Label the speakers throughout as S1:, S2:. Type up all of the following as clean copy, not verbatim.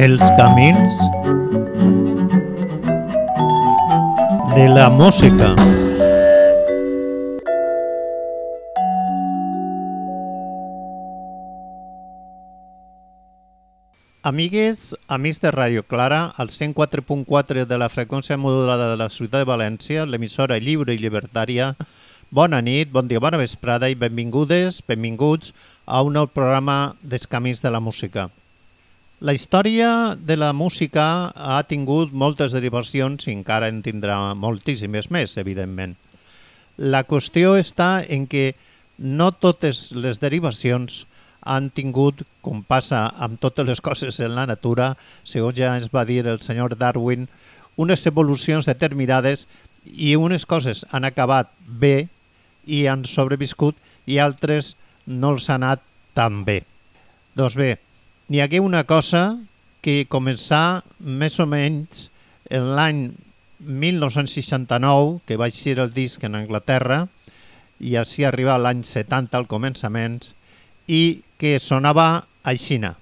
S1: Els camins de la música. Amigues, amics de Ràdio Clara, al 104.4 de la freqüència modulada de la ciutat de València, l'emissora lliure i llibertària. Bona nit, bon dia, bona vesprada i benvingudes, benvinguts a un nou programa dels camins de la música. La història de la música ha tingut moltes derivacions i encara en tindrà moltíssimes més, evidentment. La qüestió està en què no totes les derivacions han tingut, com passa amb totes les coses en la natura, segons ja ens va dir el senyor Darwin, unes evolucions determinades i unes coses han acabat bé i han sobreviscut i altres no els ha anat tan bé. Doncs bé, n'hi hagué una cosa que començà més o menys en l'any 1969, que va eixir el disc en Anglaterra, i així arriba l'any 70 al començament, i que sonava aixina.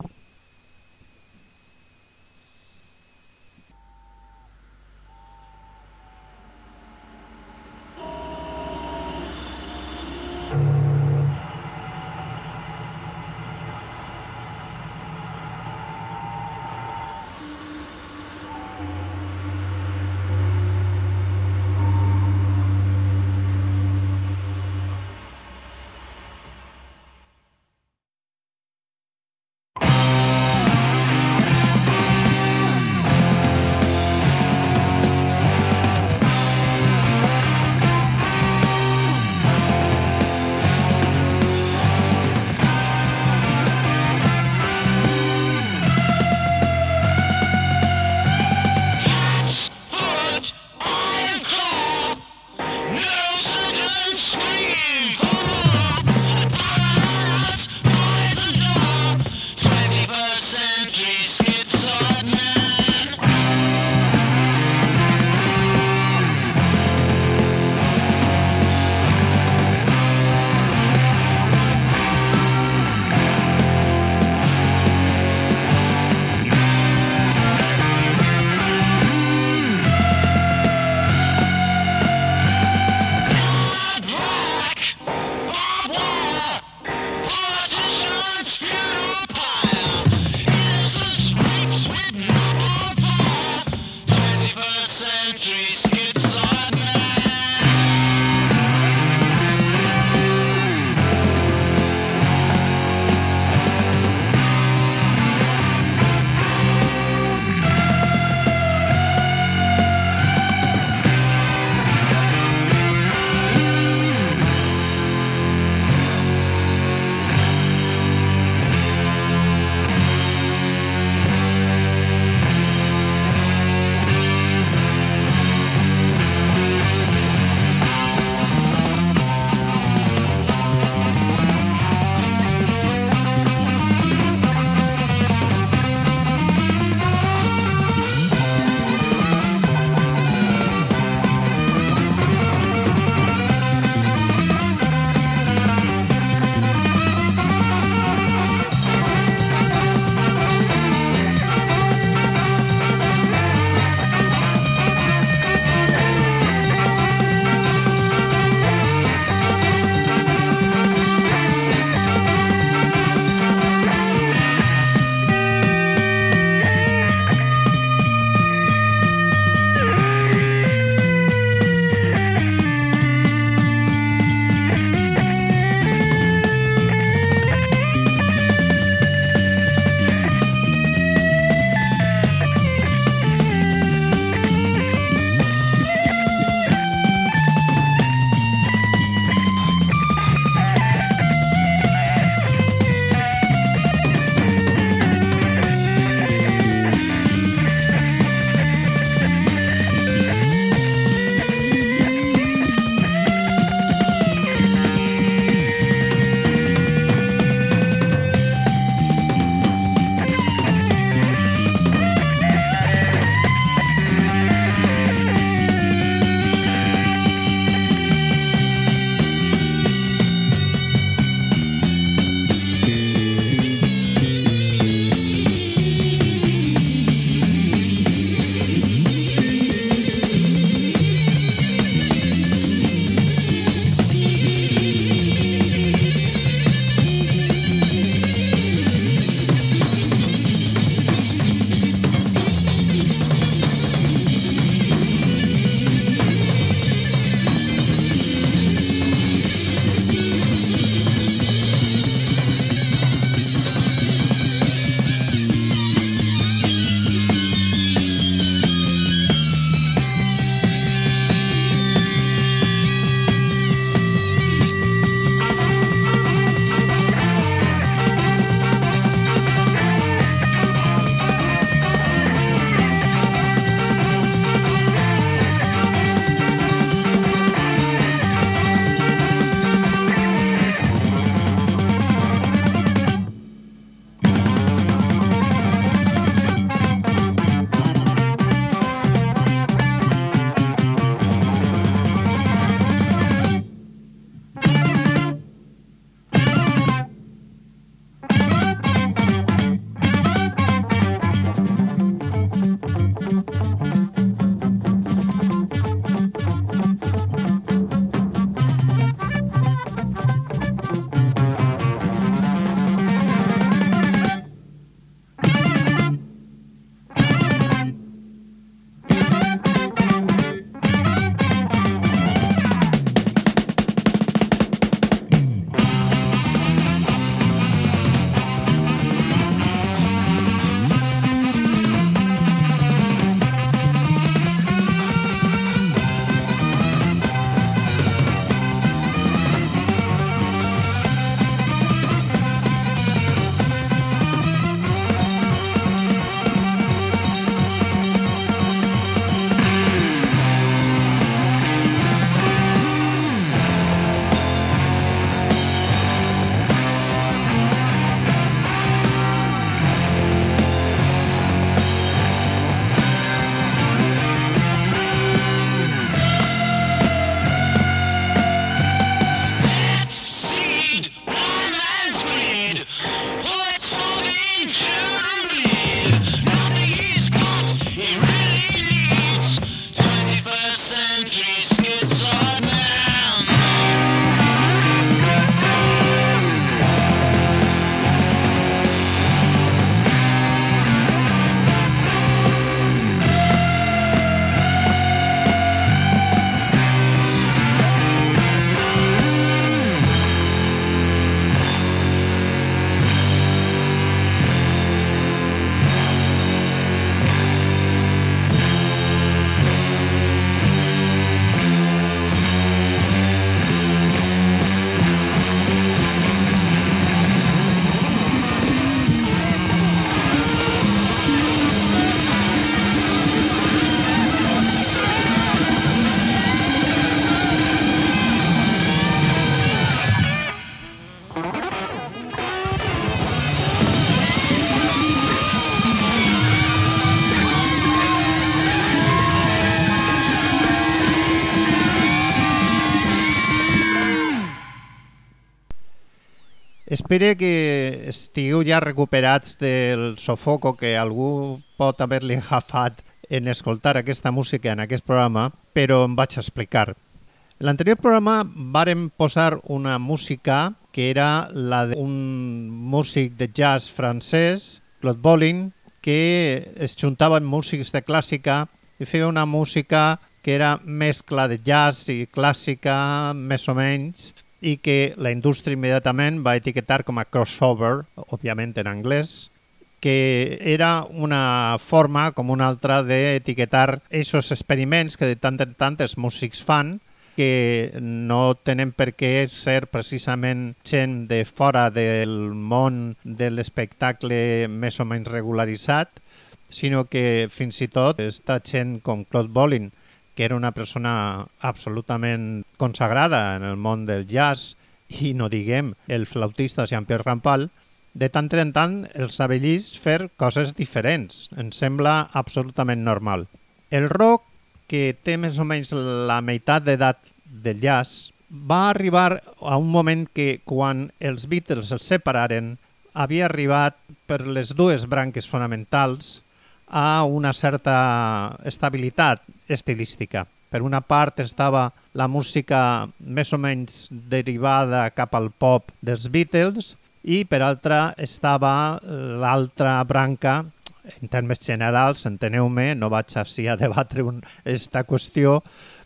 S1: Espero que estigueu ja recuperats del sofoco que algú pot haver-li agafat en escoltar aquesta música en aquest programa, però em vaig explicar. En l'anterior programa vàrem posar una música que era la d'un músic de jazz francès, Claude Bolling, que es juntava amb músics de clàssica i feia una música que era mescla de jazz i clàssica, més o menys, i que la indústria immediatament va etiquetar com a crossover, òbviament en anglès, que era una forma com una altra d'etiquetar aquests experiments que de tant en tant els músics fan, que no tenen per què ser precisament gent de fora del món de l'espectacle més o menys regularitzat, sinó que fins i tot està gent com Claude Bolling, que era una persona absolutament consagrada en el món del jazz, i no diguem el flautista Jean-Pierre Rampal, de tant en tant els avellís fer coses diferents. Em sembla absolutament normal. El rock, que té més o menys la meitat d'edat del jazz, va arribar a un moment que quan els Beatles els separaren havia arribat per les dues branques fonamentals a una certa estabilitat estilística. Per una part estava la música més o menys derivada cap al pop dels Beatles i per altra estava l'altra branca, en termes generals, enteneu-me, no vaig així a debatre aquesta qüestió,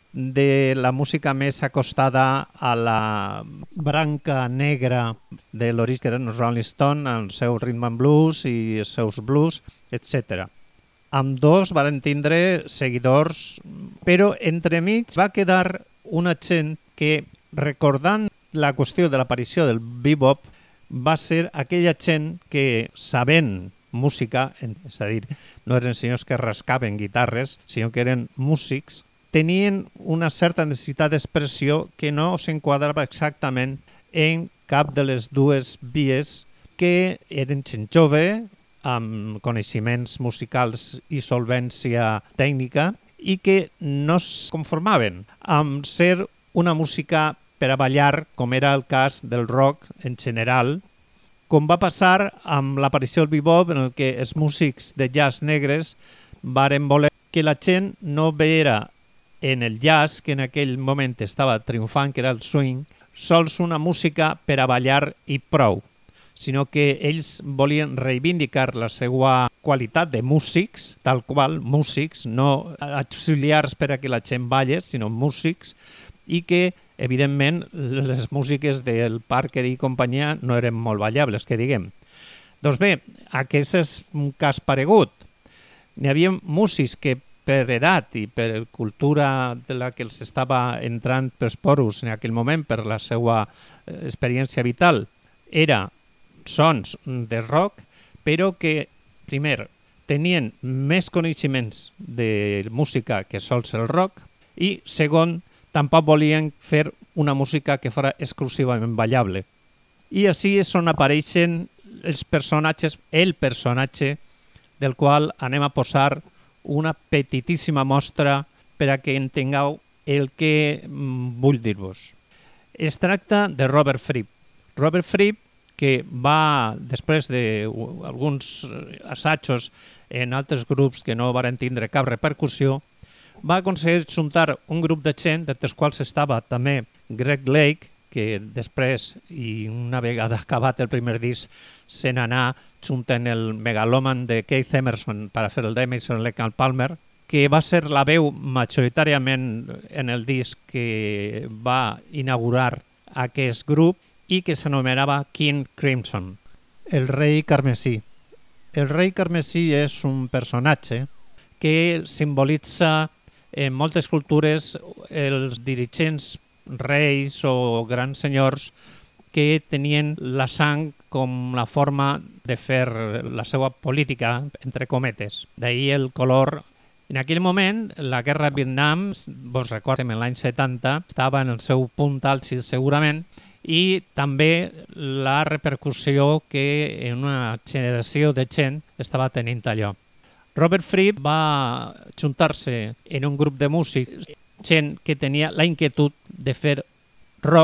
S1: de la música més acostada a la branca negra de l'origen que eren els Rolling Stones, el seu rhythm and blues i els seus blues, etc. Amb dos van tindre seguidors, però entremig va quedar una gent que, recordant la qüestió de l'aparició del bebop, va ser aquella gent que, sabent música, és a dir, no eren senyors que rascaven guitarres, sinó que eren músics, tenien una certa necessitat d'expressió que no s'enquadrava exactament en cap de les dues vies, que eren gent jove, amb coneixements musicals i solvència tècnica, i que no es conformaven amb ser una música per a ballar, com era el cas del rock en general, com va passar amb l'aparició del bebop, en el que els músics de jazz negres varen voler que la gent no veia en el jazz, que en aquell moment estava triomfant, que era el swing, sols una música per a ballar i prou, sinó que ells volien reivindicar la seva qualitat de músics, tal qual, músics, no auxiliars per a que la gent balli, sinó músics, i que, evidentment, les músiques del Parker i companyia no eren molt ballables, que diguem. Doncs bé, aquest és un cas paregut. N'hi havia músics que per edat i per cultura de la que els estava entrant pels poros en aquell moment, per la seva experiència vital, era sons de rock, però que, primer, tenien més coneixements de música que sols el rock, i, segon, tampoc volien fer una música que fos exclusivament ballable. I així és on apareixen els personatges, el personatge del qual anem a posar una petitíssima mostra per a que entengueu el que vull dir-vos. Es tracta de Robert Fripp. Robert Fripp, que va, després d'alguns assajos en altres grups que no van tindre cap repercussió, va aconseguir juntar un grup de gent, entre els quals estava també Greg Lake, que després, i una vegada acabat el primer disc, se n'anà juntant el Megaloman de Keith Emerson per a fer el d'Emerson, Lake and Palmer, que va ser la veu majoritàriament en el disc que va inaugurar aquest grup i que s'anomenava King Crimson, el rei carmesí. El rei carmesí és un personatge que simbolitza en moltes cultures els dirigents reis o grans senyors que tenien la sang com la forma de fer la seva política, entre cometes. D'ahir el color. En aquell moment, la guerra de Vietnam, vos recordem, en l'any 70, estava en el seu punt àlgid segurament, i també la repercussió que en una generació de gent estava tenint allò. Robert Fripp va juntar-se en un grup de músics, gent que tenia la inquietud de fer rock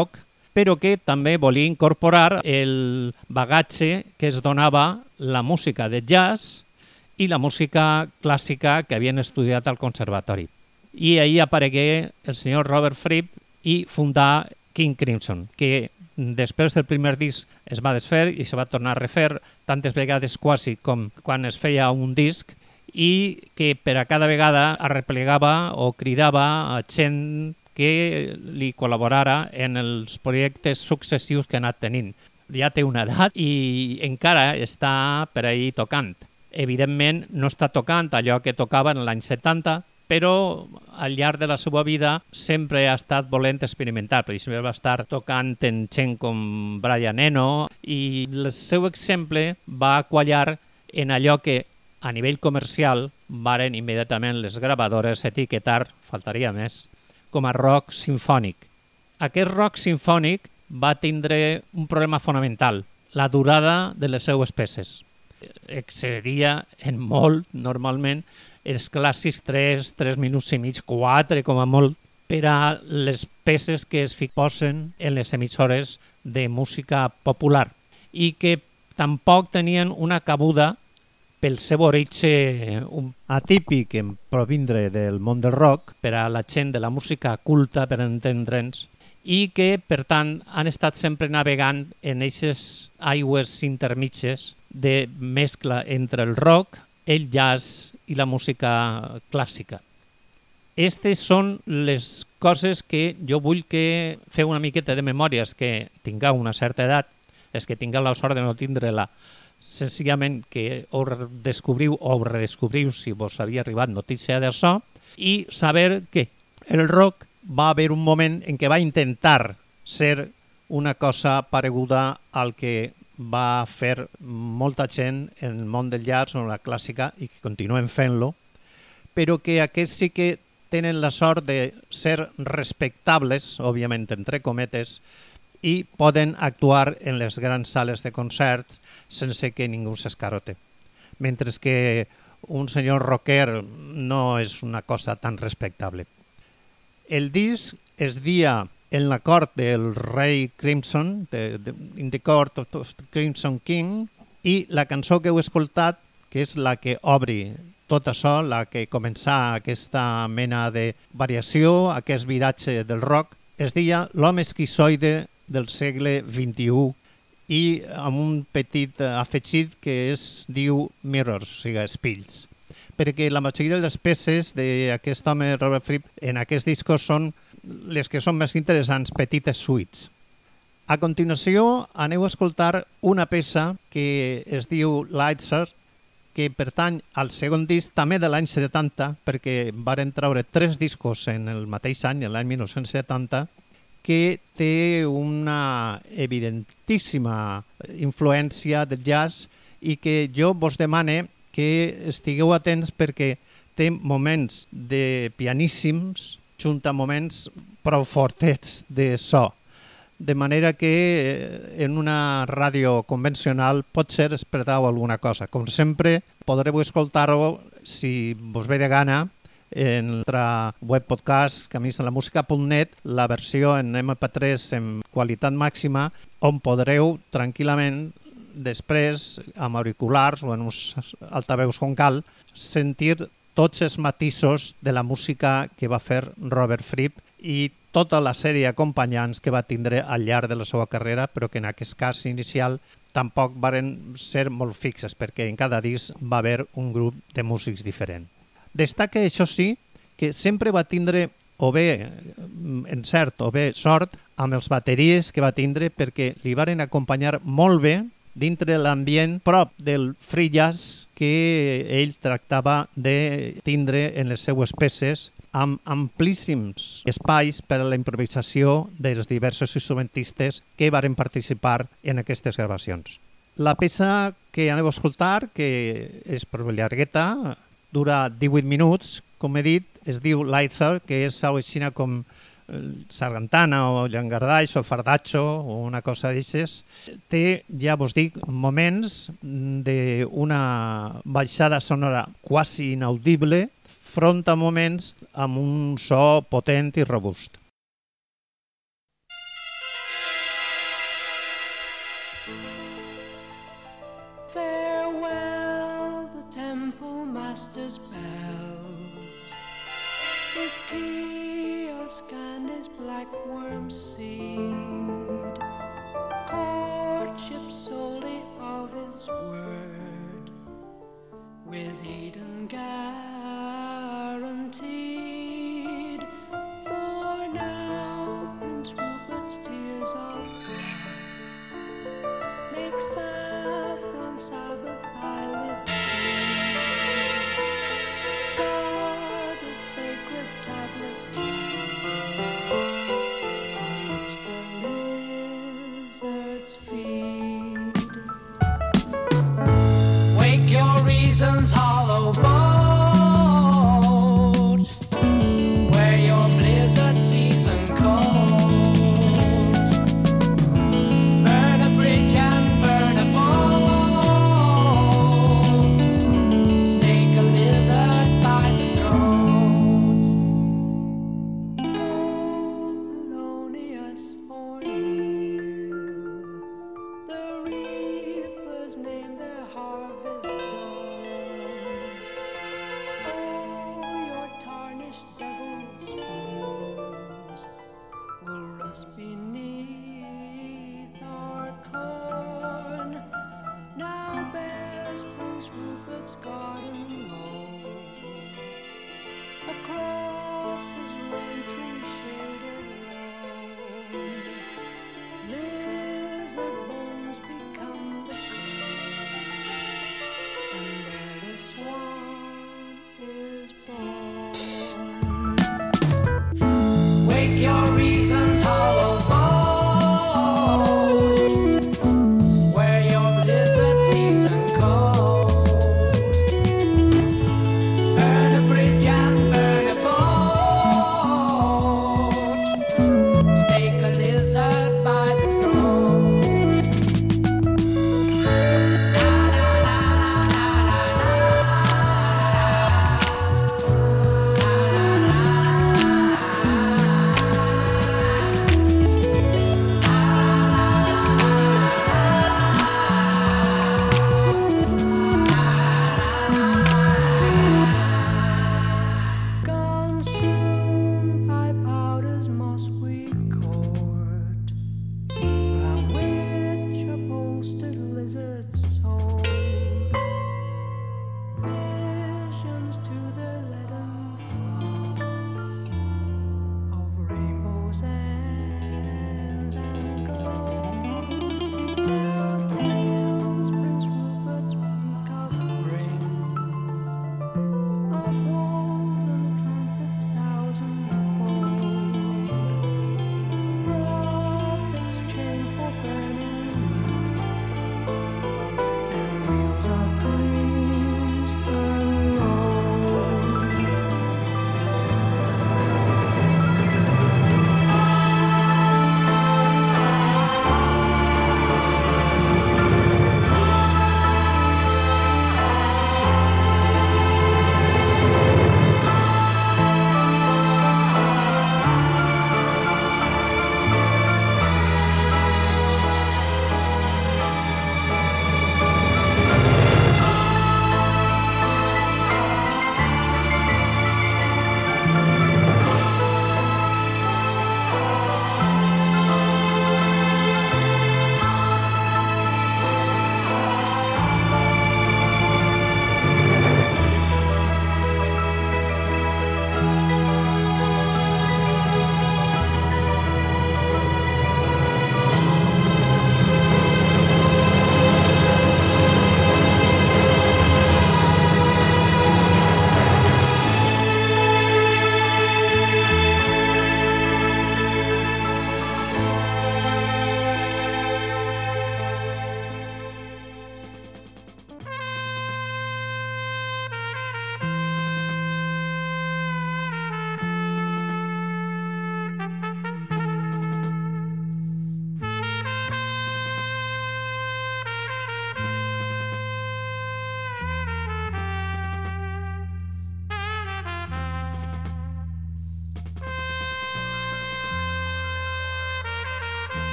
S1: però que també volia incorporar el bagatge que es donava la música de jazz i la música clàssica que havien estudiat al conservatori. I ahir aparegué el senyor Robert Fripp i fundà King Crimson, que després del primer disc es va desfer i se va tornar a refer tantes vegades quasi com quan es feia un disc, i que per a cada vegada arreplegava o cridava a gent que li col·laborara en els projectes successius que ha anat tenint. Ja té una edat i encara està per ahir tocant. Evidentment no està tocant allò que tocava en l'any 70, però al llarg de la seva vida sempre ha estat volent experimentar. Per exemple, va estar tocant en gent com Brian Eno i el seu exemple va quallar en allò que a nivell comercial varen immediatament les gravadores etiquetar, faltaria més, com a rock sinfònic. Aquest rock sinfònic va tindre un problema fonamental, la durada de les seues peces. Excedia en molt, normalment, els clàssics 3 minuts i mig, 4 com a molt, per a les peces que es posen en les emissores de música popular i que tampoc tenien una cabuda pel seu origen atípic en provindre del món del rock per a la gent de la música culta, per entendre'ns, i que, per tant, han estat sempre navegant en aquestes aigües intermitges de mescla entre el rock, el jazz i la música clàssica. Aquestes són les coses que jo vull que feu una miqueta de memòria, els que tingueu una certa edat, els que tingueu la sort de no tindre-la, senzillament que ho descobriu o ho redescobriu si vos havia arribat notícia d'això, i saber que el rock va haver un moment en què va intentar ser una cosa pareguda al que va fer molta gent en el món del jazz o la clàssica i que continuen fent-lo, però que aquests sí que tenen la sort de ser respectables, òbviament entre cometes, i poden actuar en les grans sales de concerts sense que ningú s'escarote. Mentre que un senyor rocker no és una cosa tan respectable. El disc es dia en la cort del rei Crimson, in the court of the Crimson King, i la cançó que heu escoltat, que és la que obri tot això, la que comença aquesta mena de variació, aquest viratge del rock, es deia L'home esquizoide del segle XXI i amb un petit afegit que es diu Mirrors, o sigui, espills. Perquè la majoria de les peces d'aquest home, Robert Fripp, en aquests discos són les que són més interessants, petites suites. A continuació, aneu a escoltar una peça que es diu Lighter, que pertany al segon disc, també de l'any 70, perquè varen treure 3 discos en el mateix any, l'any 1970, que té una evidentíssima influència del jazz i que jo vos demane que estigueu atents perquè té moments de pianíssims junt a moments prou fortets de so. De manera que en una ràdio convencional potser es perdeu alguna cosa. Com sempre, podreu escoltar-ho, si vos ve de gana, en el nostre web podcast camisalamusica.net, la versió en MP3 en qualitat màxima, on podreu tranquil·lament després, amb auriculars o en uns altaveus com cal, sentir tots els matisos de la música que va fer Robert Fripp i tota la sèrie d'acompanyants que va tindre al llarg de la seva carrera, però que en aquest cas inicial tampoc varen ser molt fixes, perquè en cada disc va haver un grup de músics diferent. Destaca, això sí, que sempre va tindre o bé encert o bé sort amb els bateries que va tindre, perquè li varen acompanyar molt bé dintre l'ambient prop del free jazz que ell tractava de tindre en les seues peces, amb amplíssims espais per a la improvisació dels diversos instrumentistes que varen participar en aquestes gravacions. La peça que aneu a escoltar, que és prou llargueta, dura 18 minuts, com he dit, es diu Lighter, que és així com sargantana o llangardaix o fardatxo o una cosa d'aixes. Té, ja vos dic, moments d'una baixada sonora quasi inaudible front a moments amb un so potent i robust.
S2: Farewell, the temple master's bells, his kiosk and his black worm seed, courtship solely of his word, with Eden guaranteed. For now, Prince Rupert's tears of glass make saffron Sabbath violet scar the sacred tablet on which the lizards feed. Wake your reason's hollow boat, wear your blizzard season coat, burn a bridge and burn a boat,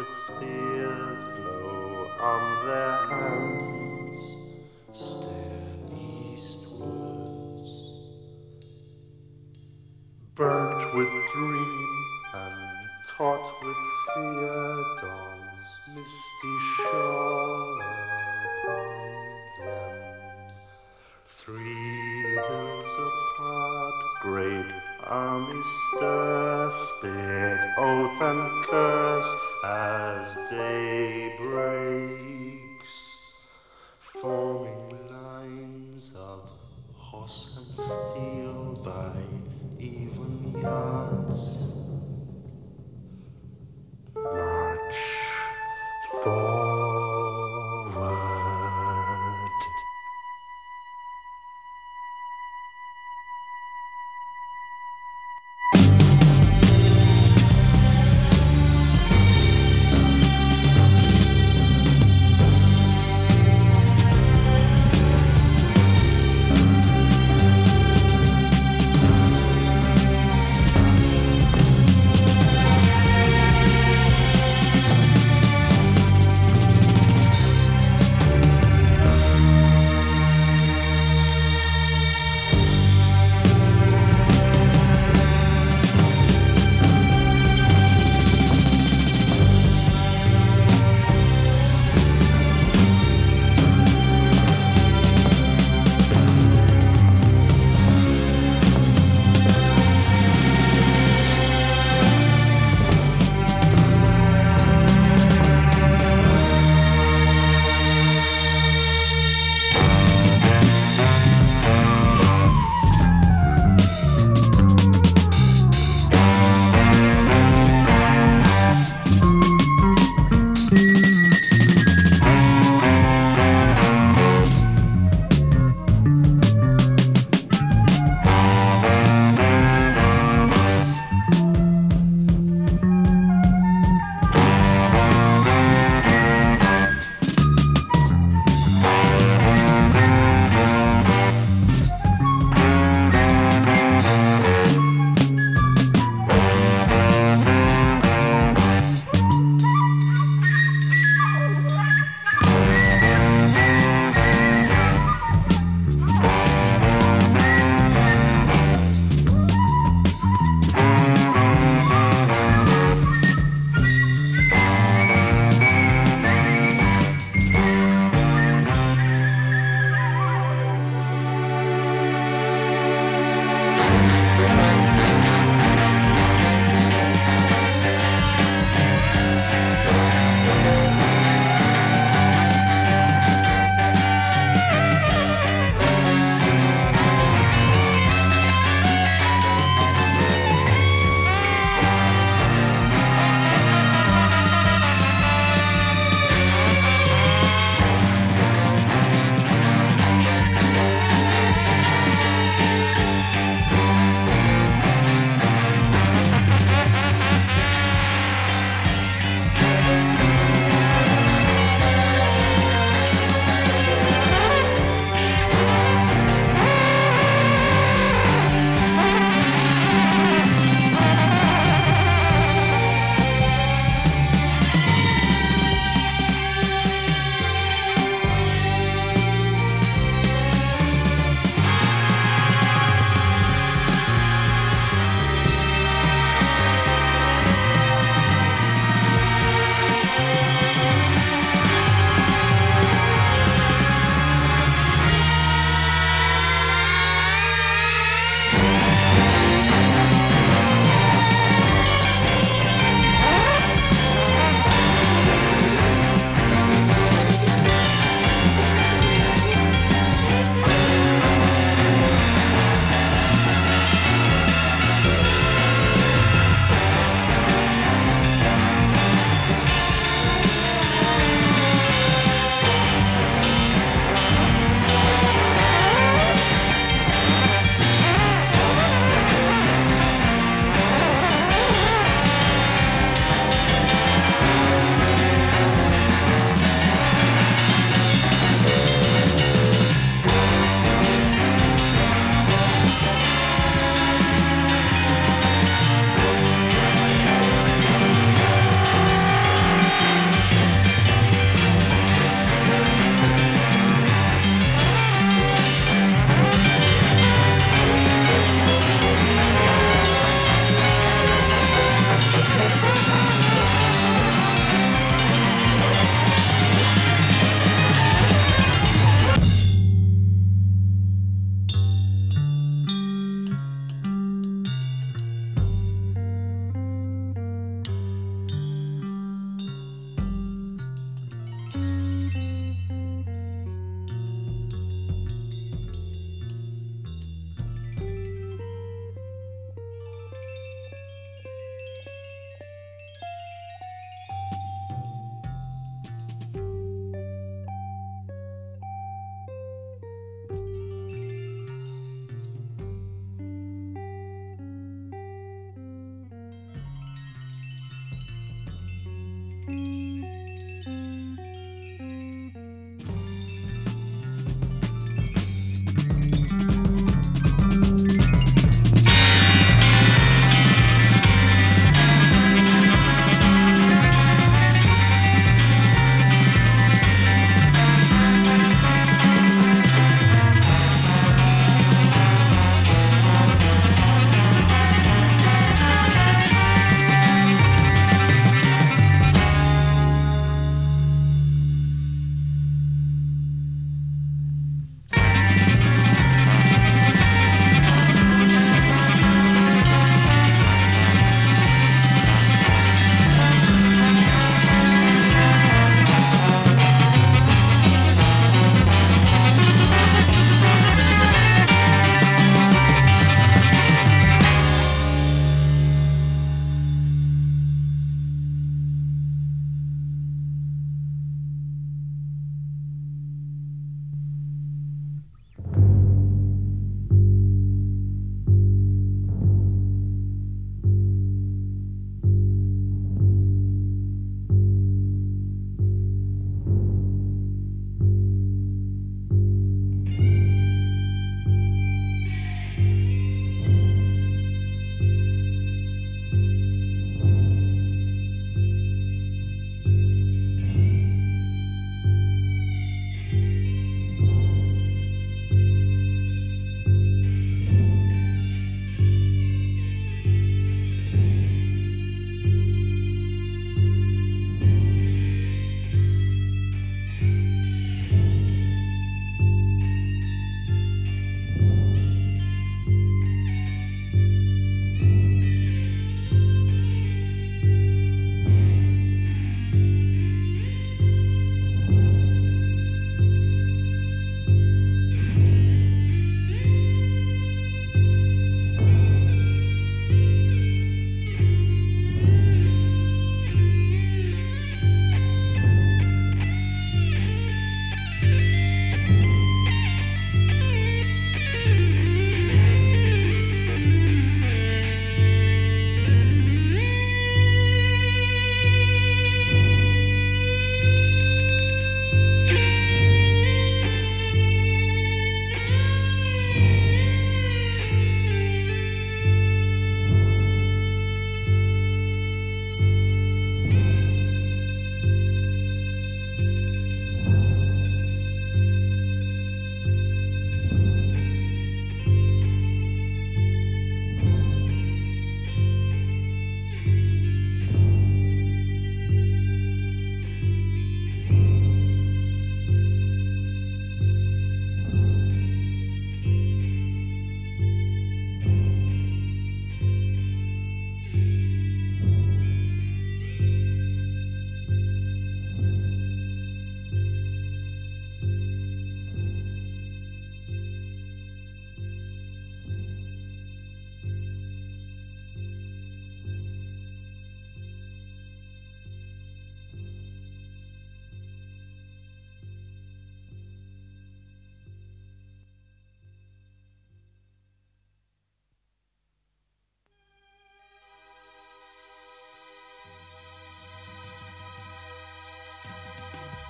S3: with spears glow on their hands, stare eastwards. Burnt with dream and taut with fear, dawn's misty shawl upon them. 3 hills apart, great armies stir, spit oath and curse as day breaks, forming lines of horse and steel by even yards. March forward.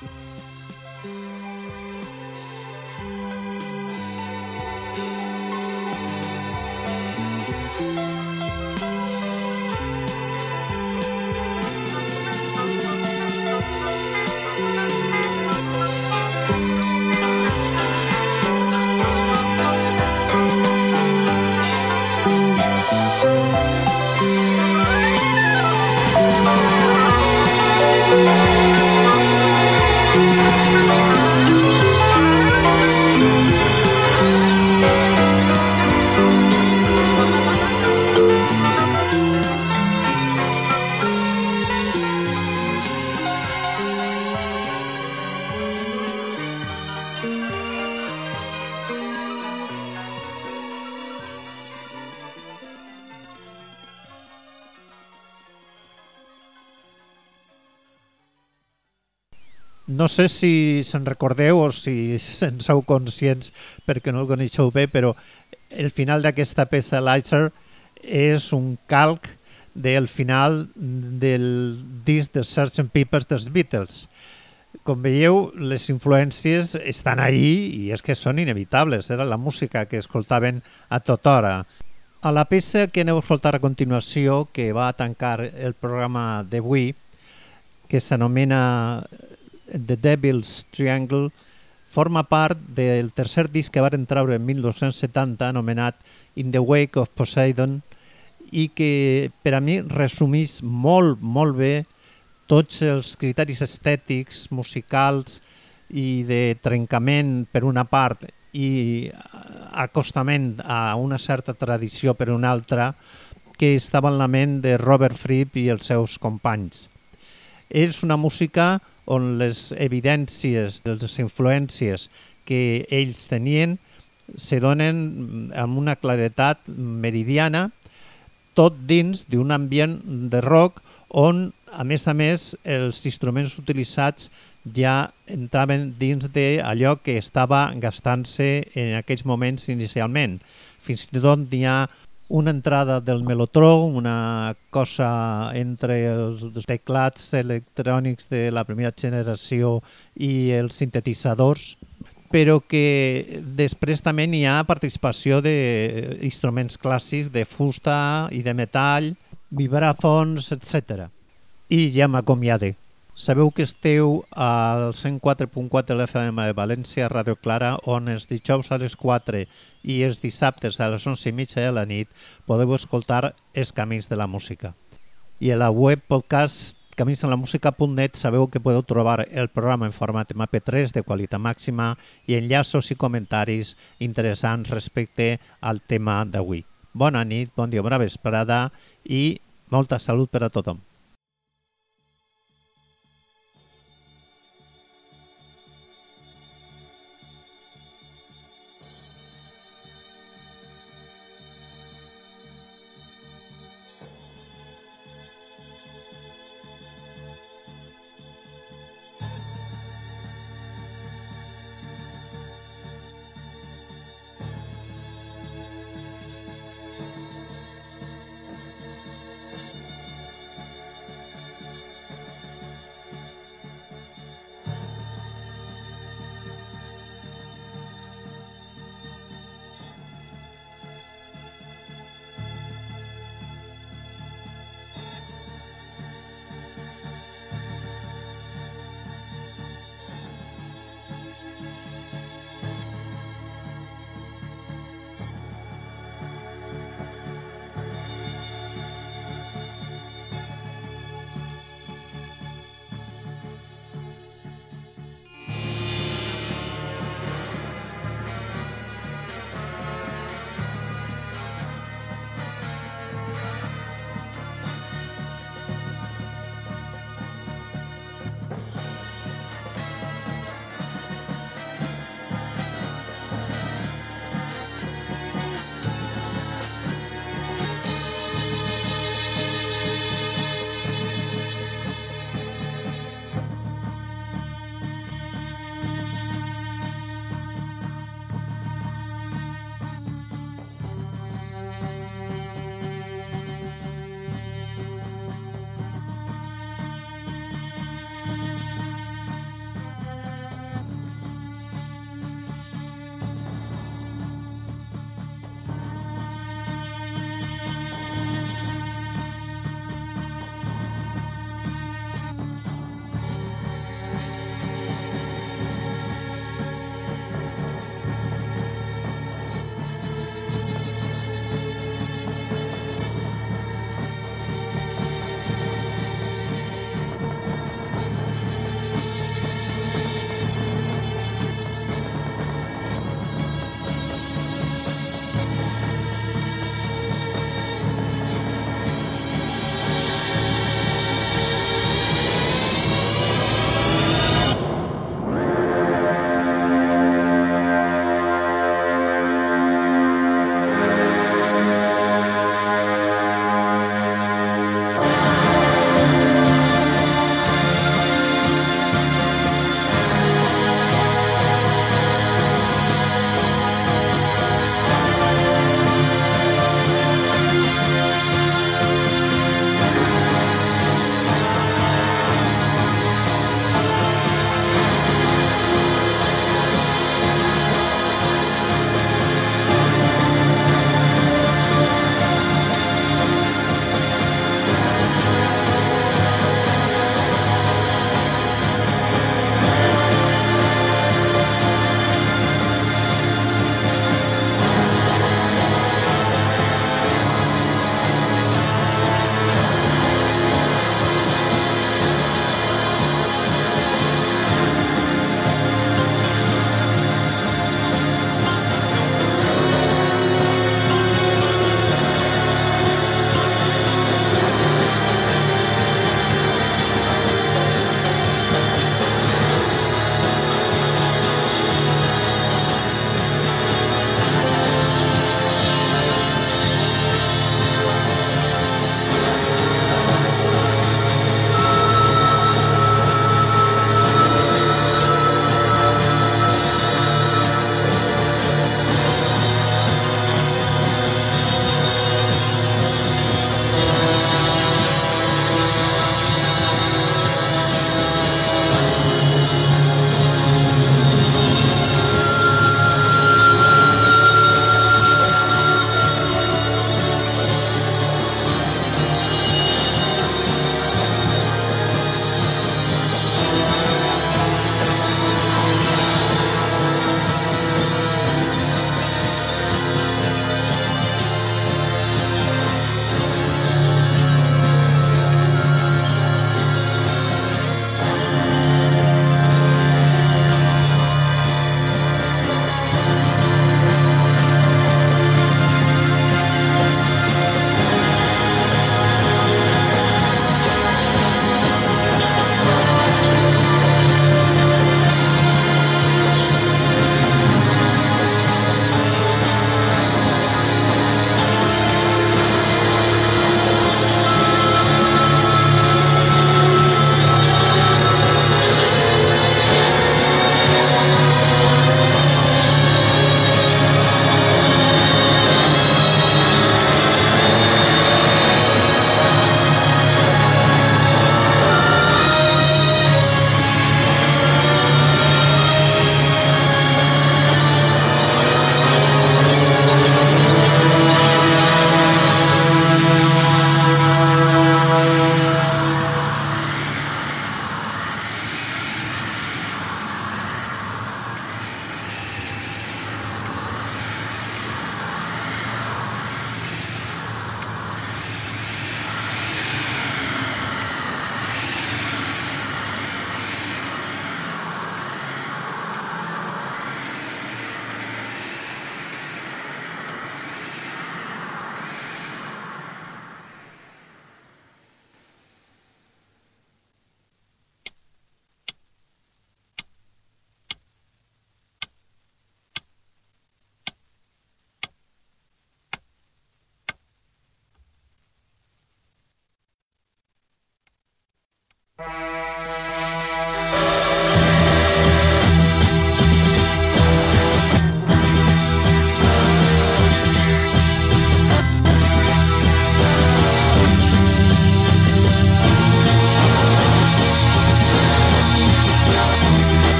S1: No sé si se'n recordeu o si se'n sou conscients perquè no el coneixeu bé, però el final d'aquesta peça Lighter és un calc del final del disc de Sgt. Pepper's dels Beatles. Com veieu, les influències estan ahí i és que són inevitables. Era la música que escoltaven a tota hora. A la peça que aneu a escoltar a continuació, que va tancar el programa d'avui, que s'anomena The Devil's Triangle, forma part del tercer disc que varen treure en 1970 anomenat In the Wake of Poseidon i que per a mi resumís molt, molt bé tots els criteris estètics, musicals i de trencament per una part i acostament a una certa tradició per una altra que estava en la ment de Robert Fripp i els seus companys. És una música on les evidències de les influències que ells tenien se donen amb una claretat meridiana, tot dins d'un ambient de rock on, a més, els instruments utilitzats ja entraven dins d'allò que estava gastant-se en aquells moments inicialment. Fins i tot hi ha una entrada del melotron, una cosa entre els teclats electrònics de la primera generació i els sintetitzadors, però que després també hi ha participació d'instruments clàssics de fusta i de metall, vibràfons, etc. I ja m'acomiade. Sabeu que esteu al 104.4 de l'FM de València, Ràdio Clara, on els dijous a les 4 i els dissabtes a les 11:30 de la nit podeu escoltar Els Camins de la Música. I a la web podcast caminsdelamusica.net sabeu que podeu trobar el programa en format MP3 de qualitat màxima i enllaços i comentaris interessants respecte al tema d'avui. Bona nit, bon dia, bona vesprada i molta salut per a tothom.